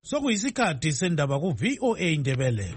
Sokuyisikhathi sendaba ku VOA Indebele.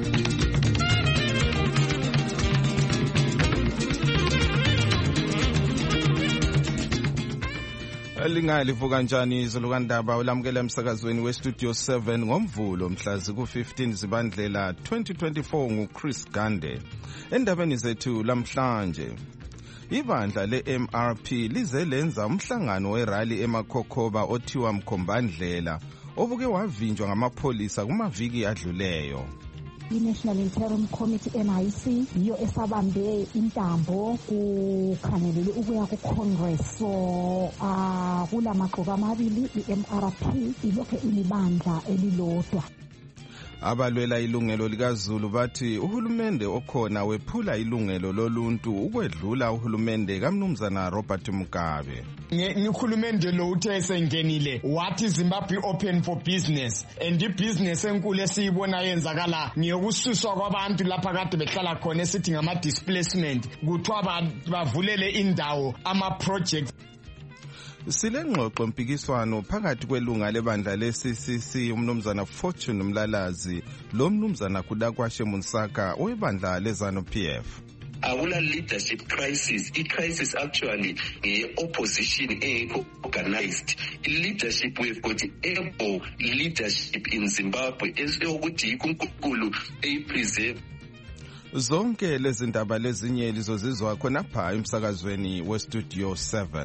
Lingalivuka kanjani izolukandaba ulamukela emsakazweni westudio 7 ngomvulo mhla ziku-15 Zibandlela 2024 nguChris Gande. Endabeni zethu lamhlanje, ibandla le-MRP lize lenza umhlangano werali eMakhokhoba othiwa Mkhombandlela obuke wavinjwa ngamapholisa kumaviki adluleyo. I-National Interim Committee NIC yiyo esabambe intambo kukhangelele ukuya ku-Congress. So kulamagqoka amabili i-MRP ilokhe ilibandla elilodwa. Abalwela ilungelo likaZulu bathi uhulumende okhona wephula ilungelo loluntu ukwedlula uhulumende kaMnumzana Robert Mugabe. Uhulumende lo uthe esengenile wathi Zimbabwe open for business, and ibusiness enkulu esiyibona yenzakala ngiyokususwa kwabantu lapha kade behlala khona esithi ngama displacement, kuthiwa bavulele indawo ama projects. Silengxoxo mpikiswano phakathi kwelunga lebandla le-CCC umnumzana Fortune Mlalazi lo mnumzana Kudakwashe Munsaka webandla leZANU-PF. Awula leadership crisis. I-crisis actually opposition organized. Leadership, we've got able leadership in Zimbabwe esokuthi kunkulu preserve. Zonke lezi ndaba lezinye lizozizwa khonapha emsakazweni westudio 7.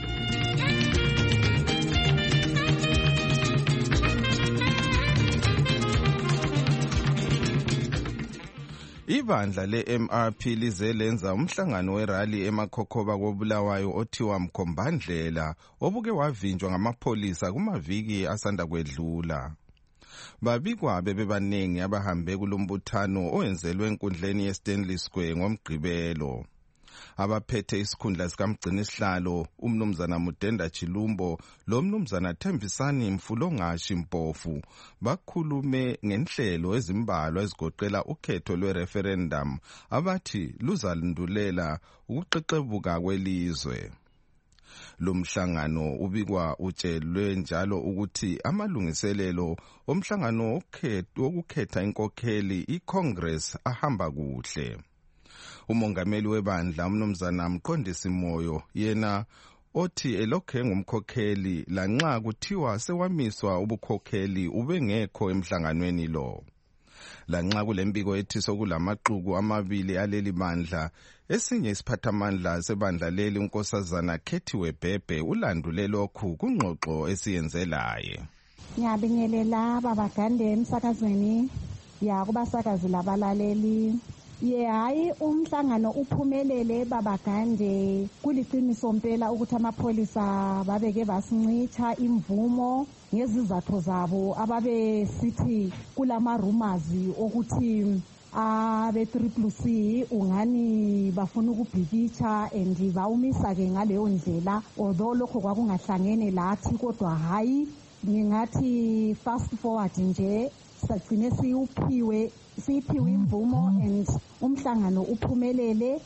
Ibandla le-MRP lize lenza umhlangano werali eMakhokhoba koBulawayo othiwa Mkhombandlela obuke wavinjwa ngamapholisa kumaviki asanda kwedlula. Babikwa bebebaningi abahambe kulombuthano owenzelwe enkundleni yeStanley Square ngomgqibelo. Abaphethe isikhundla sikamgcini sihlalo umnumzana Mudenda Chilumbo lo mnumzana Thembisani Mfulongashi Mpofu bakhulume ngenhlelo ezimbalwa ezigoqela ukhetho lwe-referendum abathi luzalandulela ukuqeqebuka kwelizwe. Lo mhlangano ubikwa utshelwe njalo ukuthi amalungiselelo omhlangano wokukhetha inkokheli iCongress ahamba kuhle. Umongameli webandla umnumzana Mqondisi Moyo yena othi elokhe ngumkhokheli lanxa kuthiwa sewamiswa ubukhokheli ubengekho emhlanganweni lo. Lanxa kulembiko ethi sokulamaqhuku amabili aleli bandla, esinye isiphathamandla sebandla leli unkosazana Khethiwe Bhebhe ulandule lokhu kungxoxo esiyenzelaye. Ngiyabingelela baba Gande emsakazweni kubasakazi labalaleli. Hayi umhlangano uphumelele baba Gande, kuliqiniso mpela ukuthi amapholisa babeke basincitha imvumo ngezizathu zabo ababe sithi kulama rumors ukuthi abe-CCC ungani bafuna ukubhikitsha and bawumisa ke ngaleyo ndlela, although lokho kwakungahlangene lathi kodwa hayi ngingathi fast forward nje sagcine siyiphiwe imvumo and umhlangano uphumelele,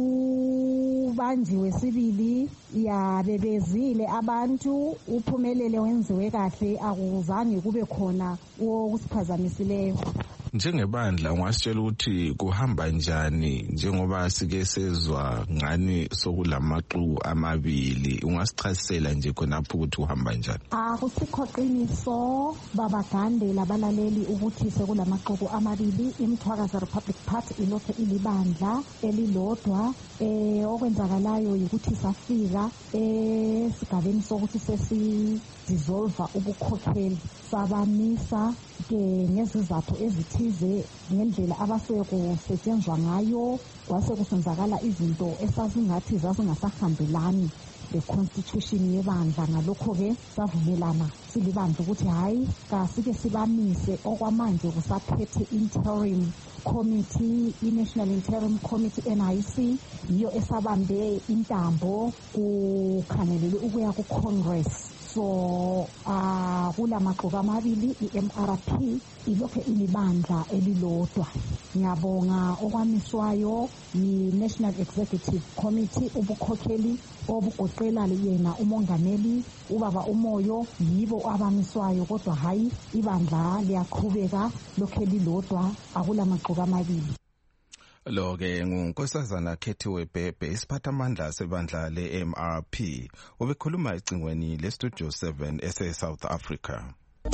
ubanjiwe sibili bebezile abantu, uphumelele wenziwe kahle, akuzange kube khona okusiphazamisileyo. Njengebandla ungasitshela ukuthi kuhamba njani njengoba sike sezwa ngani sokulamaqhuku amabili, ungasichasisela nje khonapho ukuthi kuhamba njani? Akusikho qiniso baba Gande labalaleli ukuthi sekulamaqhuku amabili. iMthwakazi Republic Party ilokhe ilibandla elilodwa. Okwenzakalayo ukuthi safika esigabeni sokuthi sesi-dissolve ubukhokheli, sabamisa ke ngezizathu ezithize ngendlela abasuke kusetshenzwa ngayo, kwase kusenzakala izinto esazingathi zazingasahambelani le-constitution yebandla. Ngalokho-ke savumelana silibandla ukuthi hayi kasike sibamise. Okwamanje kusaphethe interim committee, i-National Interim Committee NIC yiyo esabambe intambo kukhangelele ukuya ku-Congress. So akulamaqoka amabili i-MRP ilokhe ilibandla elilodwa. Ngiyabonga okwamiswayo yi-National Executive Committee ubukhokheli obugoqela yena umongameli ubaba uMoyo yibo abamiswayo kodwa hayi ibandla liyaqhubeka lokhe lilodwa akulamaqoka amabili. Lo ke ngunkosazana Khethiwe Bhebhe isiphathamandla sebandla le-MRP ubekhuluma ecingweni le-Studio 7 ese-South Africa.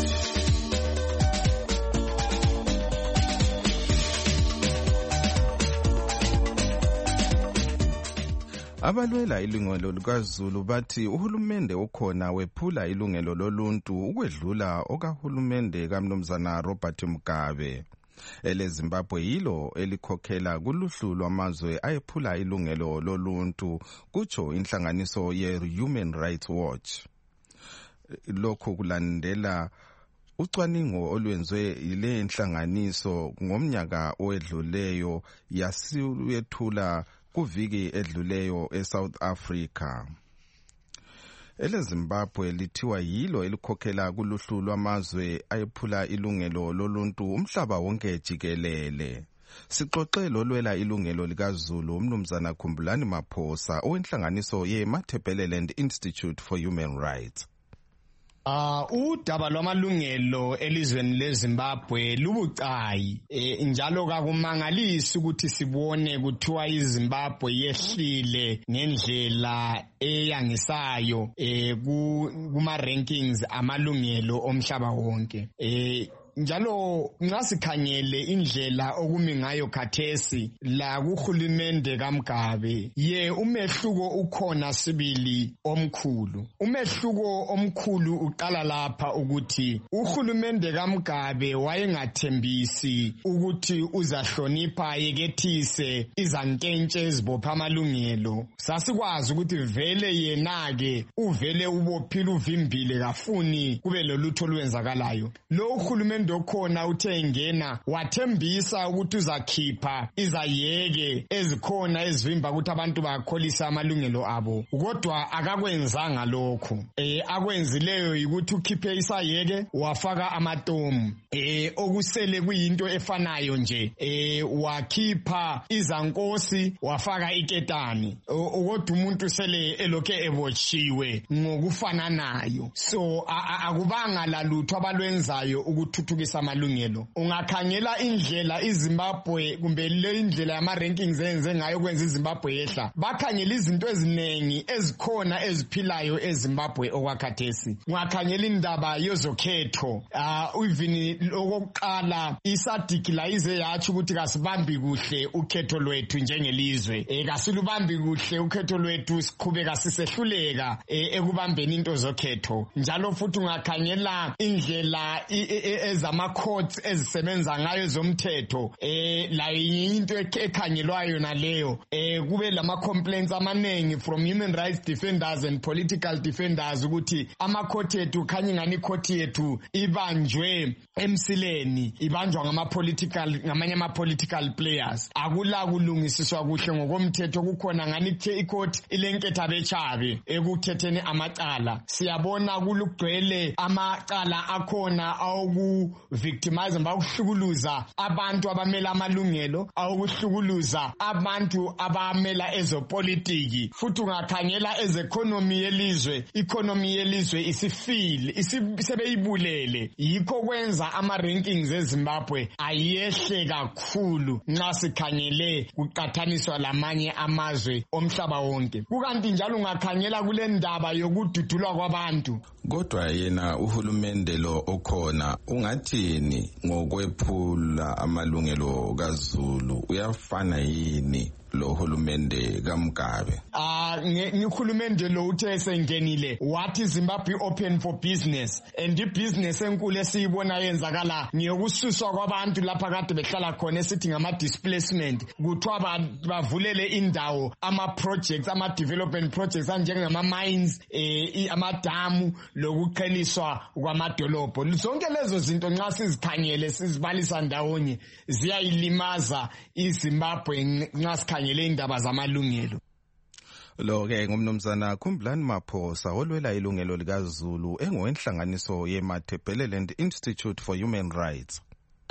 Abalwela ilungelo likaZulu bathi uhulumende okhona wephula ilungelo loluntu ukwedlula okahulumende kaMnumzana Robert Mugabe. EleZimbabwe yilo elikhokhela kuluhlu lwamazwe ayephula ilungelo loluntu kutsho inhlanganiso ye-Human Rights Watch. Lokho kulandela ucwaningo olwenziwe yile nhlanganiso ngomnyaka owedluleyo yasiyethula kuviki edluleyo eSouth Africa. EleZimbabwe lithiwa yilo elikhokhela kuluhlu lwamazwe ayephula ilungelo loluntu umhlaba wonke jikelele. Sixoxe lolwela ilungelo likaZulu uMnumzana Khumbulani Maphosa owenhlanganiso ye-Matabeleland Institute for Human Rights. Udaba lwamalungelo elizweni leZimbabwe lubucayi njalo kakumangalisi ukuthi sibone kuthiwa iZimbabwe yehlile ngendlela eyangisayo kuma rankings amalungelo omhlaba wonke. Njalo nxa sikhangele indlela okumi ngayo khathesi la kuhulumende kaMgabe umehluko ukhona sibili omkhulu. Umehluko omkhulu uqala lapha ukuthi uhulumende kaMgabe wayengathembisi ukuthi uzahlonipha yekethise izankentshe ezibopha amalungelo. Sasikwazi ukuthi vele yena-ke uvele ubophile uvimbile kafuni kube lolutho olwenzakalayo. Lo uhulumende okhona uthe ingena wathembisa ukuthi uzakhipha izayeke ezikhona ezivimba ukuthi abantu bakholisa amalungelo abo kodwa akakwenzanga lokho. Akwenzileyo ukuthi ukhiphe isayeke wafaka amatomu okusele kuyinto efanayo nje wakhipha izankosi wafaka iketani kodwa umuntu sele elokhe ebotshiwe ngokufananayo. So akubanga lalutho abalwenzayo ukuthuthukisa amalungelo. Ungakhangela indlela iZimbabwe kumbe le indlela yama rankings enze ngayo kwenza iZimbabwe yehla. Bakhangela izinto eziningi ezikhona eziphilayo eZimbabwe okwakhathesi. Ungakhangela indaba yozokhetho even okokuqala iSADC la ize yathi ukuthi kasibambi kuhle ukhetho lwethu njengelizwe. Kasilubambi kuhle ukhetho lwethu siqhubeka sisehluleka ekubambeni into zokhetho. Njalo futhi ungakhangela indlela ezama courts ezisebenza ngayo zomthetho la into ekhangelwayo naleyo kube lama complaints amanengi from human rights defenders and political defenders ukuthi ama court ethu khanye ngani court yethu ibanjwe emsileni ibanjwa ngamanye ama political players. Akula kulungisiswa kuhle ngokomthetho kukhona ngani icourt ilenketha bechabe ekuthetheni amacala. Siyabona kulugcwele amacala akhona awu victimize bakuhlukuluza abantu abamela amalungelo awukuhlukuluza abantu abamela ezopolitiki. Futhi ungakhangela ezeconomy yelizwe isifile sebeyibulele. Yikho kwenza ama rankings eZimbabwe ayehle kakhulu nxa sikhangele kuqathaniswa lamanye amazwe omhlaba wonke. Kukanti njalo ungakhangela kule ndaba yokududulwa kwabantu. Kodwa yena uhulumende lo okhona ungathini ngokwephula amalungelo kaZulu? Uyafana yini lo hulumende kaMgabe? Ngihulumende lo uthe sengenile wathi Zimbabwe open for business, and ibusiness enkulu esiyibona yenzakala ngiyokususwa kwabantu lapha kade behlala khona esithi ngama displacement. Kuthiwa bavulele indawo ama projects ama development projects anjengama mines amadamu lokuqheliswa kwamadolobho. Zonke lezo zinto nxa sizikhangele sizibalisa ndawonye ziyayilimaza iZimbabwe nxa sikhangele indaba zamalungelo. Lo-ke ngumnumzana Khumbulani Maphosa olwela ilungelo likaZulu engowenhlanganiso ye-Matabeleland Institute for Human Rights.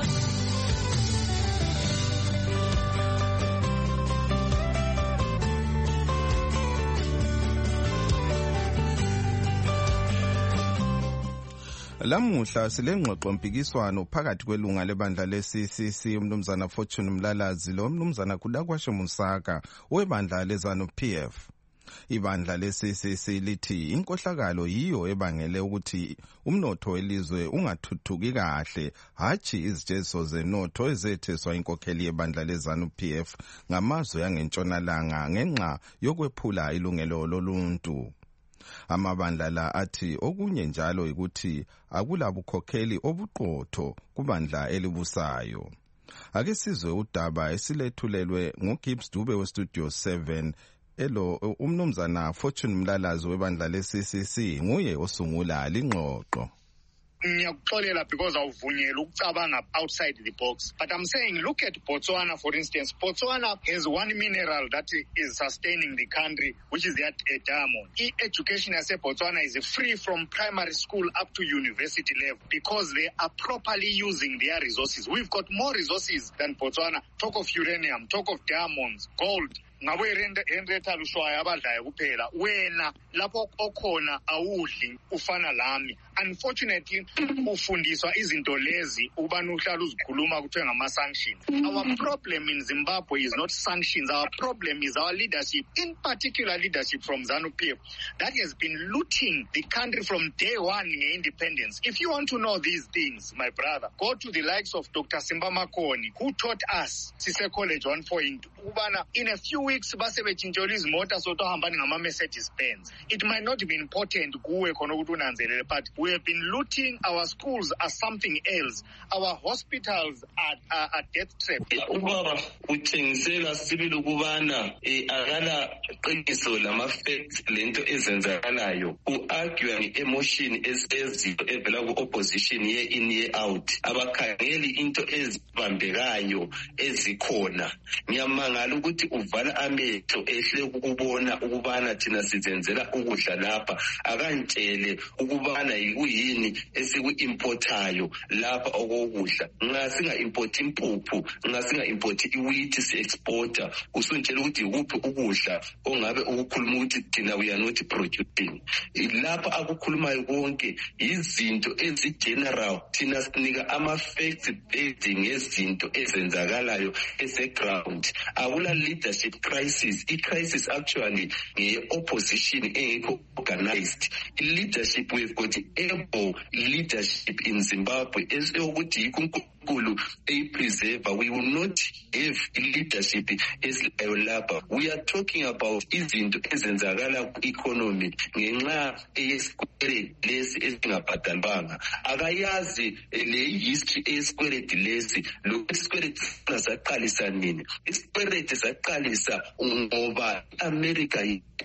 Lamuhla silengxoxo mpikiswano phakathi kwelunga lebandla le-CCC umnumzana Fortune Mlalazi lo mnumzana Kudakwashe Musaka webandla leZANU-PF. Ibandla le-CCC lithi inkohlakalo yiyo ebangele ukuthi umnotho welizwe ungathuthuki kahle, hatshi izitshezo zenotho ezetheswa inkokheli yebandla leZANU-PF ngamazwe angentshonalanga ngenxa yokwephula ilungelo loluntu. Amabandla la athi okunye njalo ukuthi akulabukhokheli obuqotho kubandla elibusayo. Ake sizwe udaba esilethulelwe nguGibbs Dube weStudio 7 elo umnumzana Fortune Mlalazi webandla le-CCC nguye osungula lingxoxo. Ngiyakuxolela because awuvunyelwa ukucabanga outside the box. But I'm saying, look at Botswana, for instance. Botswana has one mineral that is sustaining the country, which is that diamond. Education as a Botswana is free from primary school up to university level because they are properly using their resources. We've got more resources than Botswana. Talk of uranium, talk of diamonds, gold. Ngabe Henrietta Lushwaya abadlayo kuphela wena lapho okhona awudli ufana lami. Unfortunately ufundiswa izinto lezi ubani uhlala uzikhuluma kuthiwa ngama sanctions. Our problem in Zimbabwe is not sanctions. Our problem is our leadership, in particular leadership from ZANU-PF that has been looting the country from day one in independence. If you want to know these things, my brother, go to the likes of Dr. Simba Makoni, who taught us Sise College 1.2 ubana in a few weeks base bechintshola izimota sotohamba ngama Mercedes Benz. It might not be important kuwe khona ukuthi unanzelele, but we have been looting. Our schools are something else. Our hospitals are death trap. Ubaba uthengisela sibili ukubana akala qiniso lama facts lento ezenzakalayo. Uargue nge-emotion ezizilo evela ku-opposition ye-in ye-out. Abakhangeli into ezibambekayo ezikhona. Ngiyamangala ukuthi uvala amehlo ehle ukubona ukubana thina sizenzela ukudla lapha. Akantshele ukubana yini esiku-importayo lapha okokudla. Nxa singa-import impuphu, nxa singa-import iwheat si-exporter, usuntshela ukuthi yikuphi ukudla ongabe ukukhuluma ukuthi thina we are not producing. Lapha akukhulumayo konke izinto ezi-general, thina sinika ama-facts based ngezinto ezenzakalayo ese-ground. Akula leadership crisis. I-crisis actually nge-opposition engekho organized. I-leadership, we've got able leadership in Zimbabwe esokuthi yikunkulu preserve. We will not have leadership esilayo lapha. We are talking about izinto ezenzakala ku-economy ngenxa eyesikweleti lesi esingabhadalwanga. Akayazi le history eyesikweleti lesi lokuthi isikweleti saqalisa nini. Isikweleti saqalisa ngoba America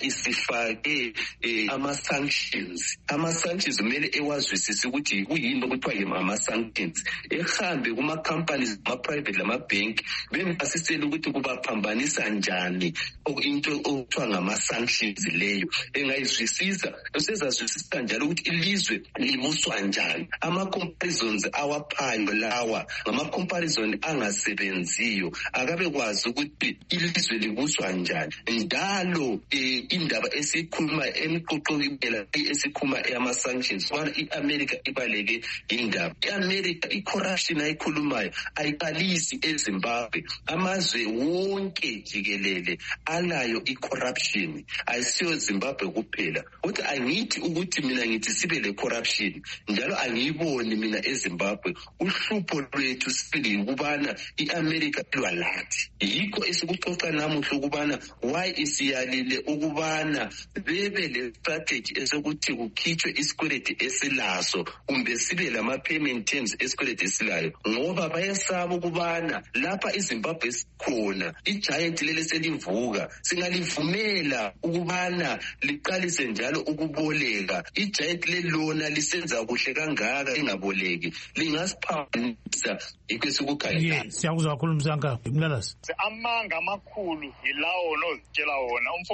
isifake ama-sanctions. Ama-sanctions kumele ewazwisise ukuthi kuyini okuthiwa ama-sanctions. Ehambe kuma-companies, ama-private lama-bank bembasisele ukuthi kubaphambanisa njani into okuthiwa ngama-sanctions leyo. Engayizwisisa, usezazwisisa njalo ukuthi ilizwe libuswa njani. Ama-comparisons awaphayo lawa ngama-comparison angasebenziyo. Akabe kwazi ukuthi ilizwe libuswa njani. Njalo indaba esikhuluma emqoqweni esikhuluma ama-sanctions wala i-America ibaleke indaba. I-America i-corruption ayikhulumayo ayiqalisi eZimbabwe. Amazwe wonke jikelele alayo i-corruption. Ayisiyo Zimbabwe kuphela. Kodwa angithi ukuthi mina ngithi sibe le corruption njalo angiyiboni mina eZimbabwe. Uhlupho lwethu sibili ukubana i-America ilwa lathi. Yikho esikuxoxa namuhla ukubana why isiyalile ukubana bebe le strategy esokuthi kukhitshwe isikweleti esilaso kumbe sibe lama-payment terms esikweleti esilayo, ngoba bayasaba ukubana lapha iZimbabwe sikhona i-giant leli selivuka singalivumela ukubana liqalise njalo ukuboleka. I-giant lelona lisenza kuhle kangaka lingaboleki lingasiphambanisa. Yikho esikukhangela. Siyakuzwa kakhulu Mzanka Mlalazi. Amanga amakhulu yilawo nozitshela wona umfowethu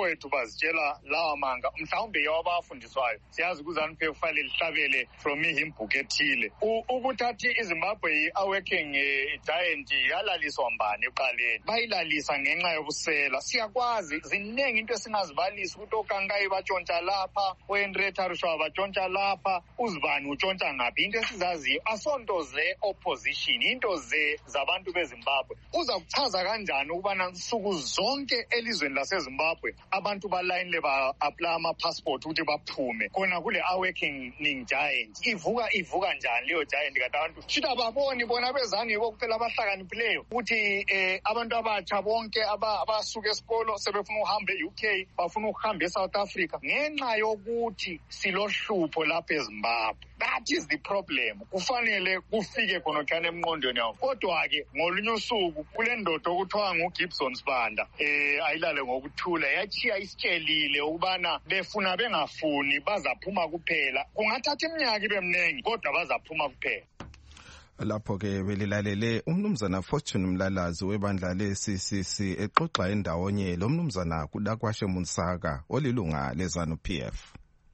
angazitshela lawa manga mhlawumbe yawabafundiswayo siyazi kuZANU-PF kufanele lihlabele from ihimbook ethile ukuthathi iZimbabwe awakening giant yalaliswa mbani eqaleni bayilalisa ngenxa yobusela siyakwazi ziningi into esingazibalisa ukuthi oKankayi batshontsha lapha oHenrietta Rushwa batshontsha lapha uzibani utshontsha ngaphi into esizaziyo asonto ze-opposition into zabantu beZimbabwe uza kuchaza kanjani ukubana nsuku zonke elizweni laseZimbabwe abantu balayinile ba-apply ama-passport ukuthi baphume khona kule awakening giant ivuka njani leyo giant kanti abantu shita baboni bona bezani yibo kuphela abahlakaniphileyo ukuthi abantu abatsha bonke abasuka esikolo sebefuna ukuhamba e-UK bafuna ukuhamba e-South Africa ngenxa yokuthi silohlupho lapha eZimbabwe. That is the problem. Kufanele kufike khona khana emqondweni yawo. Kodwa-ke ngolunye usuku kule ndoda okuthiwa nguGibson Sibanda ayilale ngokuthula yachiya isitshelile ukubana befuna bengafuni bazaphuma kuphela. Kungathatha iminyaka ibe mningi kodwa bazaphuma kuphela. Lapho-ke belilalele umnumzana Fortune Mlalazi webandla le-CCC exoxa endawonye lo mnumzana Kudakwashe Munsaka olilunga leZANU-PF.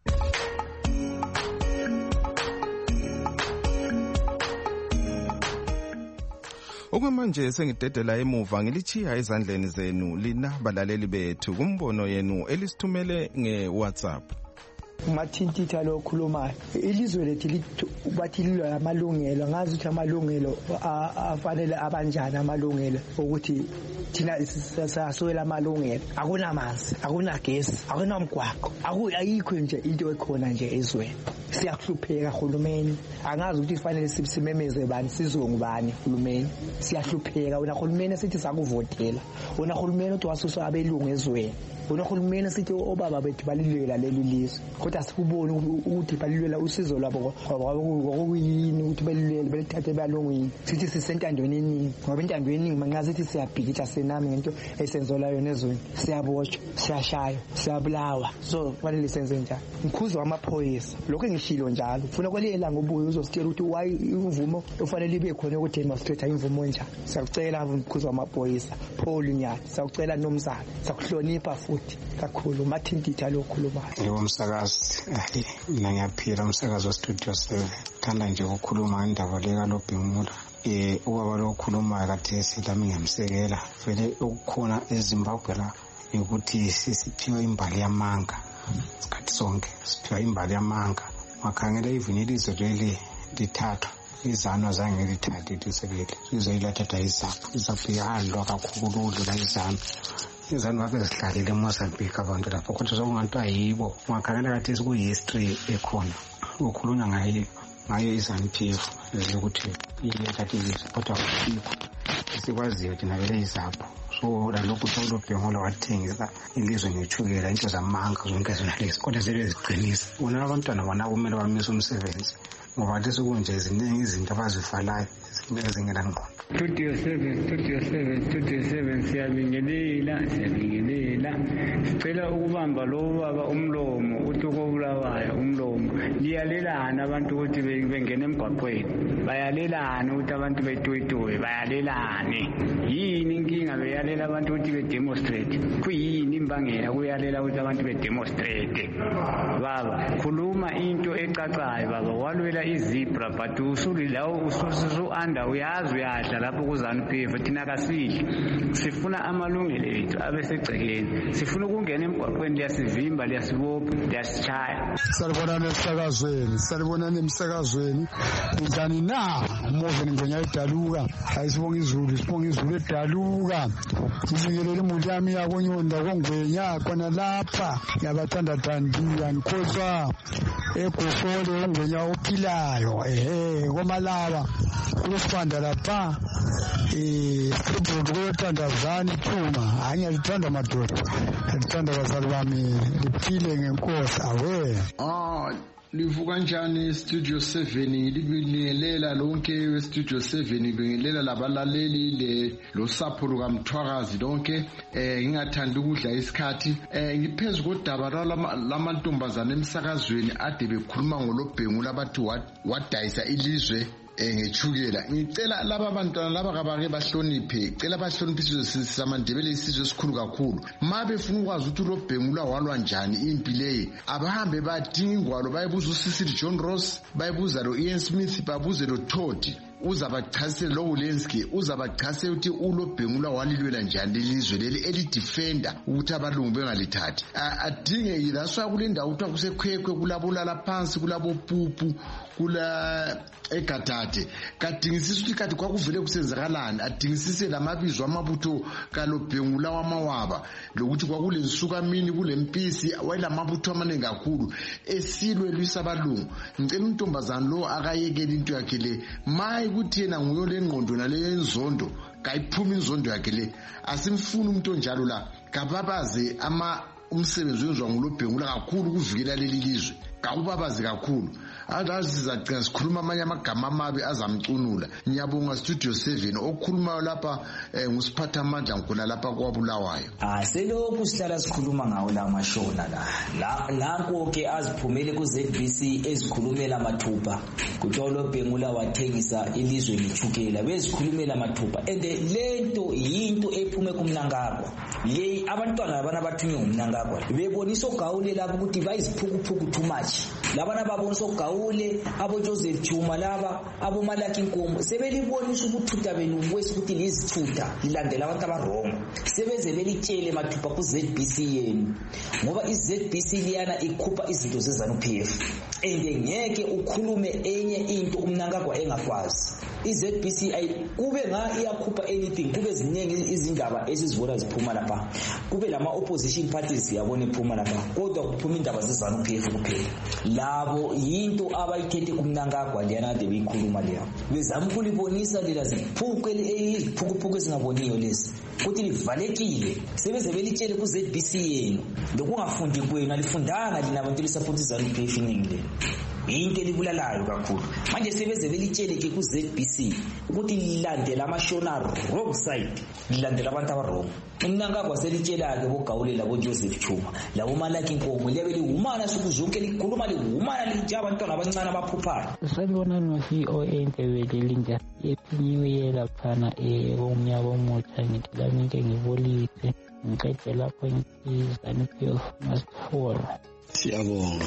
Okwamanje sengidedela emuva ngilichiya ezandleni zenu lina balaleli bethu kumbono yenu elisithumele nge-WhatsApp. Umathintitha lo khulumayo ilizwe lethu bathi lilwa amalungelo ngazi ukuthi amalungelo afanele abanjani amalungelo ukuthi thina saswela amalungelo akunamanzi akunagesi akunamgwaqo ayikho nje into ekhona nje ezweni siyahlupheka hulumeni angazi ukuthi kufanele simemeze bani sizwe ngubani hulumeni siyahlupheka wena hulumeni sithi sakuvotela wena hulumeni uthi wasusa abelungu ezweni wena hulumeni sithi obaba bethu balilwela leli lizwe kodwa sikubona ukuthi balilwela usizo lwabo ngokuyini ukuthi belithathe balungwini sithi sisentandweni eningi ngoba intandweni eningi mangazi ukuthi siyabhikitha senami ngento esenzola yona ezweni siyaboshwa siyashaya siyabulawa so kufanele senze njani mkhuzo wamaphoyisa lokho ngishilo njalo ufuna kwelelanga ngobuye uzositshela ukuthi why imvumo ufanele ibe khona ukuthi masithetha imvumo njani siyakucela mkhuzo wamaphoyisa Paul Nyathi siyakucela nomzana siyakuhlonipha futhi kakhulu umathintitha lo khulumayo yebo umsakazi mina ngiyaphila umsakazi westudio 7 thanda nje ukukhuluma indaba leka loBhengula ubaba lo khulumayo kade silami ngiyamsekela vele ukukhona eZimbabwe la ukuthi sisiphiwe imbali yamanga isikhathi sonke siphiwe imbali yamanga makhangela even ilizwe leli lithathu izano zange lithathe lisekele izoyilathatha izapho ihandlwa kakhulu la izanu bakhe zihlalile eMozambique abantu lapho kodwa sokunganto ayibo makhangela kathi sikuhistory ekhona ukukhulunywa ngayo iZANU-PF ukuthi ilethathe ilizwe kodwa kusikho sikwaziyo thina vele izapho so lalokhu uLobhengula wathengisa ilizwe ngethukela into zamanga zonke zonalezi kodwa zibe ziqinisa bona abantwana bona kumele bamise umsebenzi ngoba lesokunje ziningi izinto abazifalayo ezingela ngqondo. Studio 7 siyabingelela sicela ukubamba lo baba umlomo uthi ukobulawayo umlomo liyalelana abantu ukuthi bengene emgwaqweni bayalelana ukuthi abantu betwetwe bayalelane yini inkinga beyalela abantu ukuthi bedemonstrate kuyini imbangela kuyalela ukuthi abantu bedemonstrate baba khuluma into ecacayo baba walwela izebra but usulilawo ususu anda uyazi uyadla lapho kuZANU-PF thina kasidli sifuna amalungelo ethu abesegcekeni sifuna ukungena emgwaqweni liyasivimba liyasibopha liyasichaya salibona nemsakazweni njani na uMoven Ngwenya edaluka ayisibonga izulu edaluka ngibingelele imuli yami yakonyonda koNgwenya khona lapha yabathandathandiya ngikhohlwa egofole uNgwenya ophilayo komalaba kulesibanda lapha sibungu kuthandazana iphuma hanya lithanda madoda lithanda bazali bami liphile ngenkosi awe livuka njani Studio 7 libingelela lonke weStudio 7 libingelela labalaleli losapho lukaMthwakazi lonke ngingathanda ukudla isikhathi ngiphezulu kodaba lamantombazana emsakazweni ade bekhuluma ngoloBhengula abathi wadayisa ilizwe ngechukela ngicela laba bantwana laba kabake bahloniphe cela bahloniphe samandebele isizwe esikhulu kakhulu mabe funa ukwazi ukuthi uLobhengula walwa njani impi leyo abahambe badinga ingwalo bayibuza uCecil John Ross bayibuza lo Ian Smith babuze lo Todd uzabachasisela lo Ulenski uzabachasisela ukuthi uLobhengula walilwela njani lelizwe leli elidefender ukuthi abalungu bengalithathi adinge yilasa kule ndawo ukuthi kusekhwekhwe kulabulala phansi kulabo pupu kula egadade kadingisisa ukuthi kade kwakuvele kusenzakalani adingisise lamabizo amabutho kaLobhengula wamawaba lokuthi kwakule nsuka mini kule mpisi wayelamabutho amaningi kakhulu esilwe lwisabalungu ngicela untombazana lo akayekela into yakhe le mayi ukuthi yena nguyo lengqondo nale enzondo kayiphuma inzondo yakhe le asimfuni umuntu onjalo la kababaze umsebenzi wenziwa nguLobhengula kakhulu ukuvikela leli lizwe kawubabazi kakhulu adazi sizagcina sikhuluma amanye amagama amabi azamcunula ngiyabonga Studio 7 okhulumayo lapha ngusiphatha amandla ngkhona lapha kwaBulawayo selokhu sihlala sikhuluma ngawo la mashona la nanko ke aziphumele ku ZBC ezikhulumela mathupha kuthi uLobhengula wathengisa ilizwe lechukela bezikhulumela mathupha and lento yinto ephume kumnangagwa le abantwana labana bathunywe ngumnangagwa bebonisa ogawule lapho ukuthi bayiziphukuphuku too much labana babonisa ogawule abo Joseph Chuma laba abo Malaki Nkomo sebelibonisa ukuthutha benu ukuthi lizithutha lilandela abantu abarongo sebeze belitshele mathupha ku ZBC yenu ngoba iZBC liyana ikhupha izinto zeZANU-PF ngeke ukhulume enye into umnangagwa engakwazi iZBC kube iyakhupha anything kube ziningi izindaba esizibona ziphuma lapha kube lama opposition parties yabona iphuma lapha kodwa kuphuma indaba zeZANU-PF kuphela labo yinto abayithethe kumnangagwa liyana de beyikhuluma leyo bezama ukulibonisa lela ziphukuphuku ezingaboniyo lezi ukuthi livalekile sebeze belitshele ku ZBC yenu lokungafundi kwenu alifundanga lina abantu lisupport iZANU-PF iningi into elibulalayo kakhulu manje sebeze belitshele ke ku ZBC ukuthi lilandela amashona wrong side lilandela abantu abarong umnangagwa selitshela ke bogawulela bo Joseph Chuma labo Malaki Nkomo liyabe lihumana sukuzonke likhuluma lihumana lijaba abantwana abancane abaphuphayo sabona no VOA Ndebele linja ephinyiwe yelaphana omnyaka omutsha ngithi lami ke ngibolise ngiqede lapho iZANU-PF must fall. Siyabonga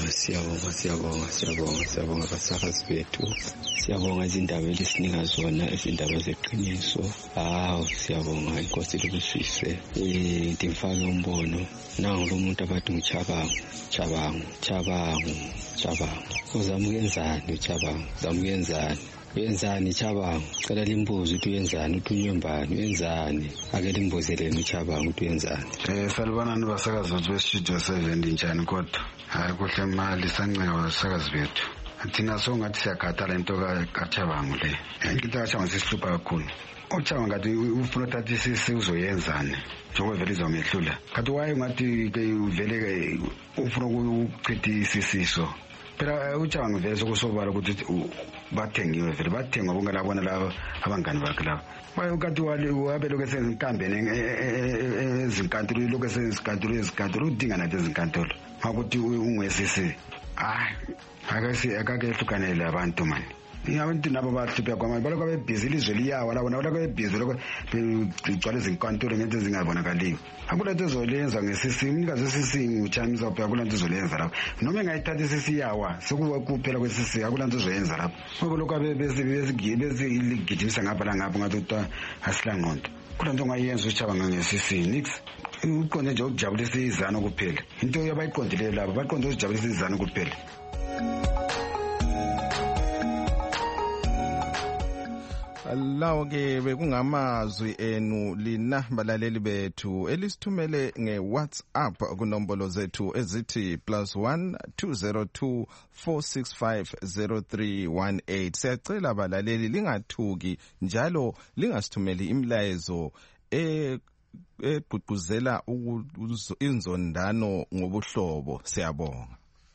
basakazi bethu siyabonga izindaba elisinika zona izindaba zeqiniso siyabonga inkosi libusise ndimfake umbono nangu lo muntu abathi uChabangu uzama ukuyenzani uChabangu uyenzani Chabangu cela limbuzo ukuthi uyenzani uthi unyembani uyenzani ake limbuzeleni uChabangu ukuthi uyenzani salibona nibasakazi bethu bestudio 7 njani kodwa hayi kuhle mali sanceka basakazi bethu thina songathi siyakhathala into kaChabangu le into kaChabangu sisihlupha kakhulu uChabangu ngathi ufuna uthatha isisi uzoyenzani njengoba vele izomehlula kanti waye ngathi uvele ufuna ukuchitha isisiso phela uChabangu vele sokusobala ukuthi bathengiwe vele bathengwa bongalabona laba abangani bakhe laba bayokathi wabe lokho esezinkambeni ezinkantolo lokho esezinkantolo udinga nathi ezinkantolo ukuthi ungwesisi akakehlukanele abantu mani abantu nabo bahlupha kwamanje balokho bebhizi ilizwe liyawa labo nabo bebhizi lokho begcwala izinkantolo ngento ezingabonakaliyo akulanto ezolenza ngesisi umnikazi wesisi uchamisa phela akulanto ezolenza lapho noma engayithatha isisi yawa sekuphela kwesisi akulanto ezoyenza lapho ngoba lokho bezigijimisa ngapha la ngapho ngathi asilangqondo kulanto ongayenza uChabangu ngesisi nix uqonde nje ukujabulisa izano kuphela into yabayiqondileyo labo baqonde ukujabulisa izano kuphela. Lawo ke bekungamazwi enu lina balaleli bethu elisithumele ngeWhatsApp kunombolo zethu ezithi +1 202 465 0318. Siyacela balaleli lingathuki njalo lingasithumeli imlayezo egqugquzela inzondano ngobuhlobo. Siyabonga.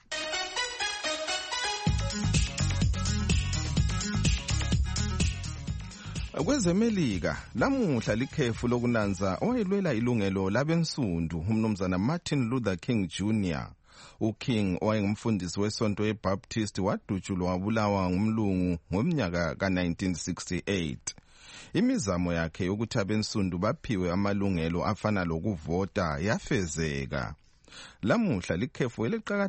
Kwezemelika lamuhla likhefu lokunanza owayelwela ilungelo labensundu umnumzana Martin Luther King Jr. uKing owayengumfundisi wesonto eBaptist wadutshulwa wabulawa ngumlungu ngomnyaka ka-1968. Imizamo yakhe yokuthi abensundu baphiwe amalungelo afana lokuvota yafezeka. Lamuhla likhefu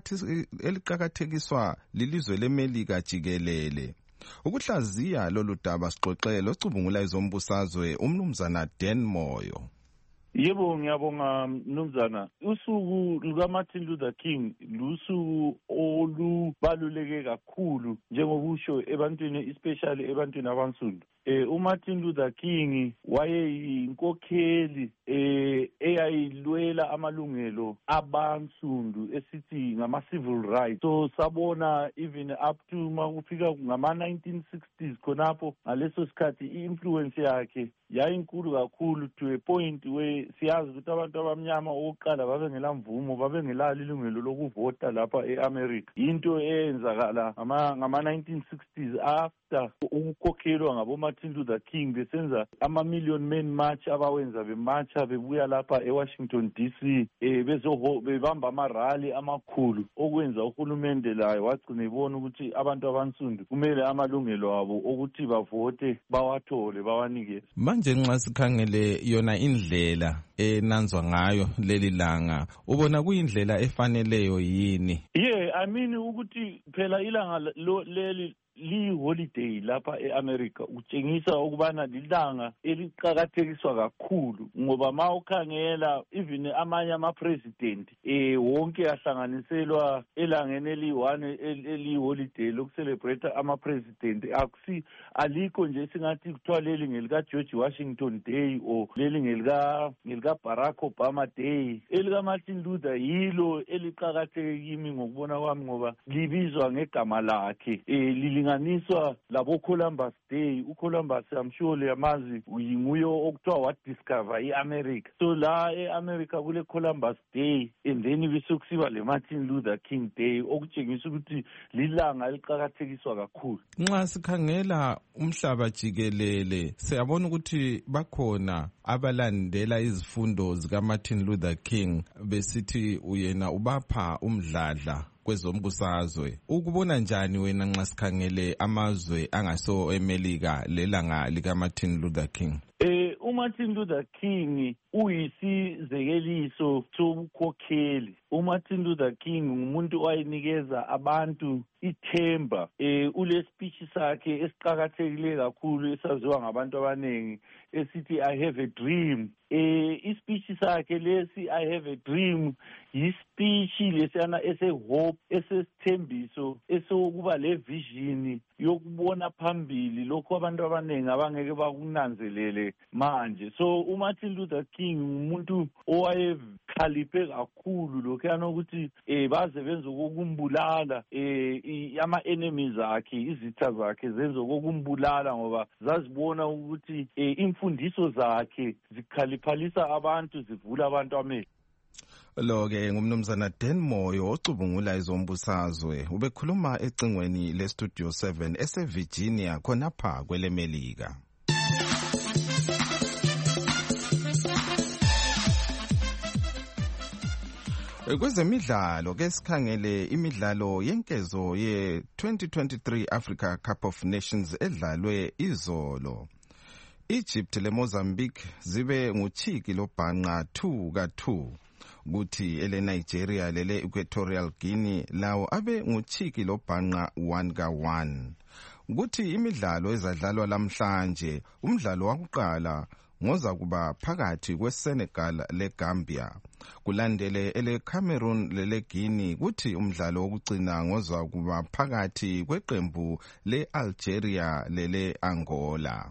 eliqakathekiswa lilizwe leMelika jikelele. Ukuhlaziya lolu daba sixoxele ocubungula ezombusazwe umnumzana Dan Moyo. Yebo, ngiyabonga mnumzana. Usuku lukaMartin Luther King lusuku olubaluleke kakhulu njengokusho ebantwini, especially ebantwini abansundu. uMartin Luther King wayeyinkokheli eyayilwela amalungelo abansundu esithi ngama-civil rights. So sabona even up to makufika ngama-1960s khonapho ngaleso sikhathi i-influence yakhe yayinkulu kakhulu to a point where siyazi ukuthi abantu abamnyama okokuqala babengela mvumo, babengelalo ilungelo lokuvota lapha e-America. Into eyenzakala ngama-1960s after ukukhokhelwa ngabo-Martin Luther King besenza ama-Million Man March abawenza bemarcha bebuya lapha e-Washington DC bebamba amarali amakhulu okwenza uhulumende layo wagcina ibona ukuthi abantu abansundu kumele amalungelo abo ukuthi bavote bawathole bawanikeze. Manje nxa sikhangele yona indlela enanzwa ngayo leli langa ubona kuyindlela efaneleyo yini? I mean ukuthi phela ilanga leli li-holiday lapha e-America utshengisa ukubana lilanga eliqakathekiswa kakhulu ngoba ma ukhangela even amanye ama-president wonke ahlanganiselwa elangeni eli-holiday lokucelebrate ama-president. Alikho nje singathi kuthiwa leli ngelika-George Washington Day or leli ngelika-Barack Obama Day. Elika-Martin Luther yilo eliqakatheke kimi ngokubona kwami ngoba libizwa ngegama lakhe linganiswa labo Columbus Day. uColumbus I'm sure liyamazi nguye okuthiwa wadiscover i-America. So la e-America kule Columbus Day and then bisukusiba le Martin Luther King Day okutshengisa ukuthi lilanga eliqakathekiswa kakhulu. Nxa sikhangela umhlaba jikelele siyabona ukuthi bakhona abalandela izifundo zikaMartin Luther King besithi uyena ubapha umdladla kwezombusazwe. Ukubona njani wena nxa sikhangele amazwe angaso eMelika lelanga likaMartin Luther King? uMartin Luther King uyisizekeliso sobukhokheli. uMartin Luther King ngumuntu owayenikeza abantu ithemba. Ule speech sakhe esiqakathekile kakhulu esaziwa ngabantu abaningi esithi I have a dream. Ispeech sakhe lesi I have a dream yispeech lesiyana ese-hope, esesithembiso, esokuba le-vision yokubona phambili lokho abantu abaningi abangeke bakunanzelele manje. So uMartin Luther King umuntu owayekhaliphe kakhulu lokhuyana ukuthi baze benze kokumbulala ama-enemies akhe, izitha zakhe zenze kokumbulala ngoba zazibona ukuthi imfundiso zakhe zikhaliphalisa abantu, zivula abantu amehlo. Lo-ke ngumnumzana Dan Moyo ocubungula ezombusazwe ubekhuluma ecingweni le-Studio 7 ese-Virginia khonapha kweleMelika. Kwezemidlalo ke sikhangele imidlalo yenkezo ye-2023 Africa Cup of Nations edlalwe izolo. Egypt leMozambique zibe nguchiki lobhanqa 2-2. Kuthi ele Nigeria lele Equatorial Guinea lawo abe nguchiki lobhanqa 1-1. Kuthi imidlalo ezadlalwa lamhlanje umdlalo wakuqala ngoza kuba phakathi kweSenegal leGambia, kulandele ele Cameroon lele Guinea. Kuthi umdlalo wokugcina ngoza kuba phakathi kweqembu leAlgeria lele Angola.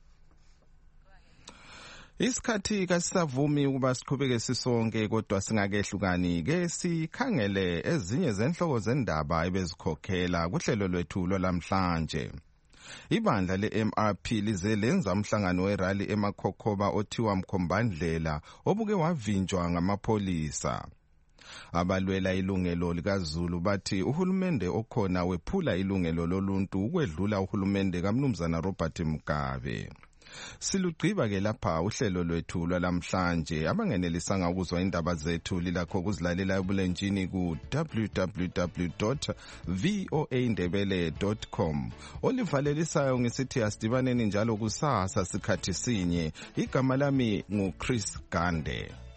Isikhathi kasisavumi ukuba siqhubeke sisonke kodwa singakehlukani ke sikhangele ezinye zenhloko zendaba ebezikhokhela kuhlelo lwethu lwalamhlanje. Ibandla le-MRP lize lenza umhlangano werali eMakhokhoba othiwa Mkhombandlela obuke wavinjwa ngamapholisa. Abalwela ilungelo likaZulu bathi uhulumende okhona wephula ilungelo loluntu ukwedlula uhulumende kaMnumzana Robert Mugabe. Silugqiba ke lapha uhlelo lwethu lwalamhlanje. Abangenelisanga ukuzwa indaba zethu lilakho ukuzilalela ebulenjini ku www.voaindebele.com. Olivalelisayo ngisithi asidibaneni njalo kusasa sikhathi sinye. Igama lami ngu Chris Gande.